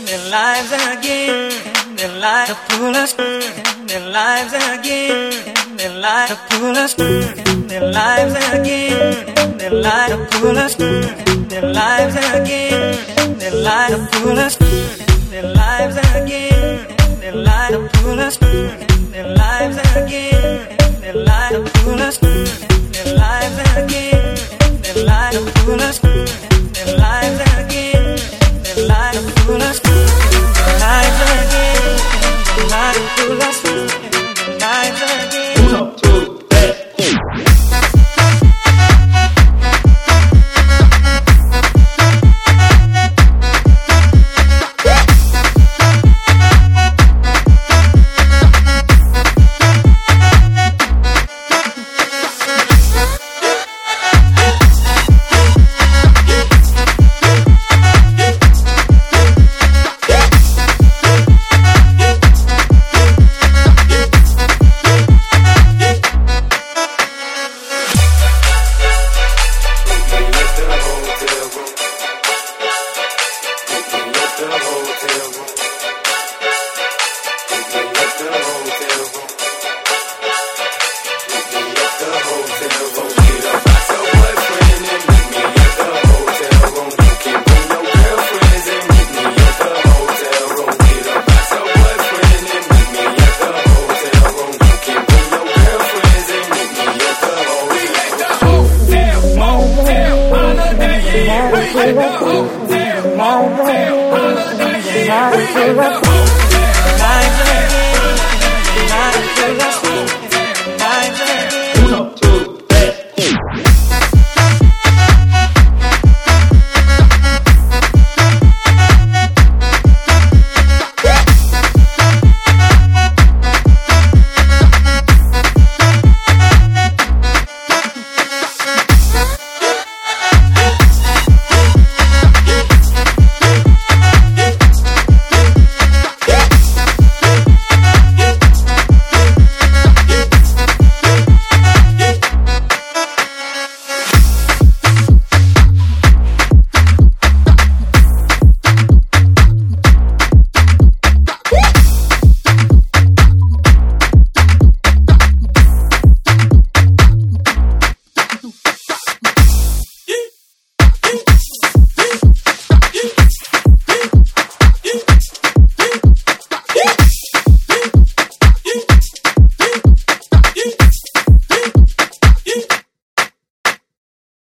their lives again, their lives to pull us, their lives again, their lives to pull us, their lives again, their lives to pull us, their lives again, their lives to pull us, their lives again, their lives to pull us, their lives again, their lives to pull us, their lives again, their lives to pull us, their lives again, their lives to pull us, their lives again, their lives to pull us, their lives again. 1, 2, 3, We at the hotel, motel, holiday, yeah. We at the hotel.